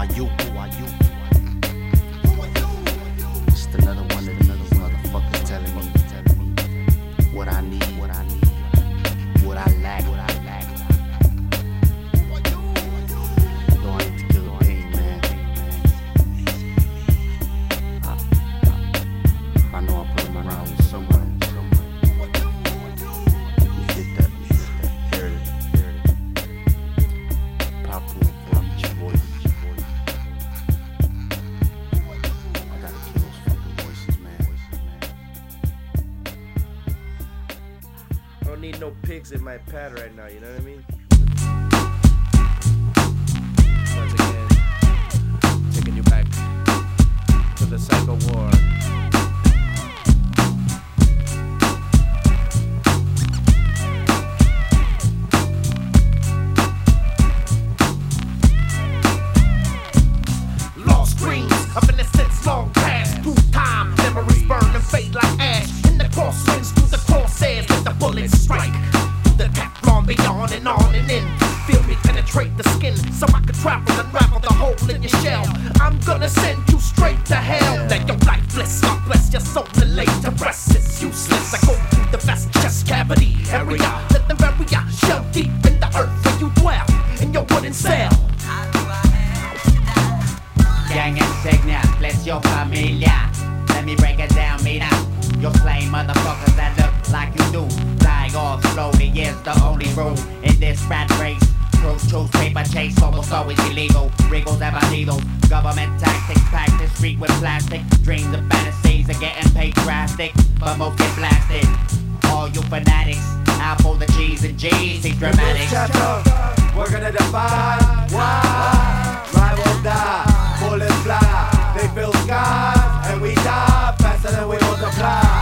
are you? Just another one of these motherfuckers telling me what I need, what I lack. Don't need to kill the pain, man. I know I put him around with someone. You get that, hear it. Popcorn for each voice. I gotta kill those fucking voices, man. I don't need no pigs in my pad right now, you know what I mean? Once again, taking you back to the Psycho War. Lost dreams of innocence long past. Through time, memories burn and fade like ash. In the crosswinds, through the crosshairs, let the bullets strike. Through the Teflon, beyond and on and in. Feel me penetrate the skin, so I can travel and unravel the hole in your shell. I'm gonna send you straight to hell. Let your life bliss, God bless your soul and lay to rest. It's useless. I go through the vast chest cavity area. Let the barrier shell deep in the earth where you dwell in your wooden cell. Gang insignia, bless your familia. Let me break it down, mira. You're playing motherfuckers that look like you do. Flying off slowly is the only rule in this rat race. Choose paper chase, almost always illegal. Wriggles ever needles. Government tactics, practice street with plastic. Dreams and fantasies are getting paid drastic, but most get blasted. All you fanatics, out for the G's and G's, see dramatics. We're gonna defy. Why? Rivals die, bullets fly. They fill skies, and we die faster than we multiply.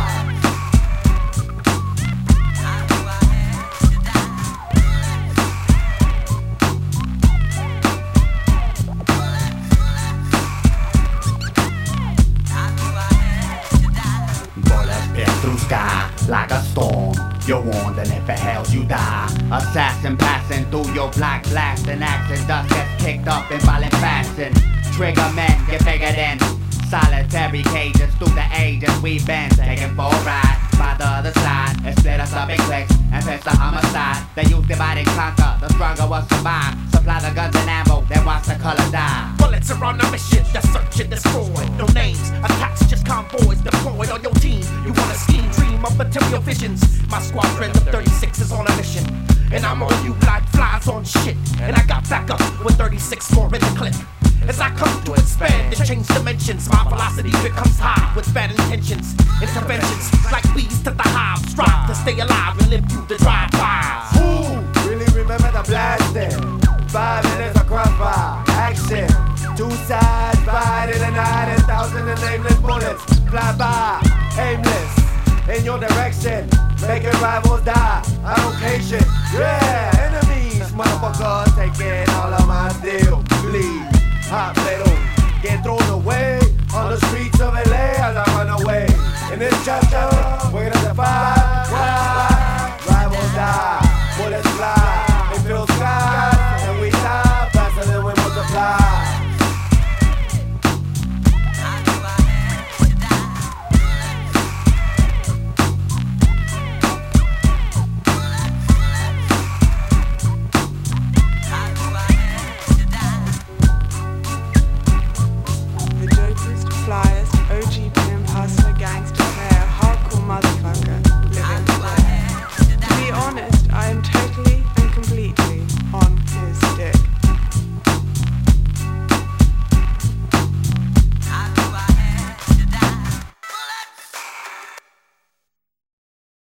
Bullets pierce through sky like a storm. You're warned, and if it hails, you die. Assassin passing through your block, blasting action. Dust gets kicked up in violent fashion. Trigger men get bigger than solitary cages. Through the ages we've been taken for a ride. By the other side, it split us up in cliques and piss the homicide. They use divide and conquer, the stronger will survive. Supply the guns and ammo, then watch the color die. Bullets are on a mission, to search and destroy. No names, attacks, just convoys deployed on your team. You want a scheme, dream of material visions. My squadron of 36 is on a mission, and I'm on you like flies on shit. And I got back up with 36 more in the clip. As I come to expand and change dimensions, my velocity becomes high with bad intentions. Interventions like bees to the hive, strive to stay alive and live through the drive-bys. Ooh, really remember the blasting. 5 minutes of crossfire, action. Two sides fight in the night, and thousands of nameless bullets fly by, aimless in your direction, making rivals die. I'm location, yeah, enemies, motherfuckers taking all of my steel. Please.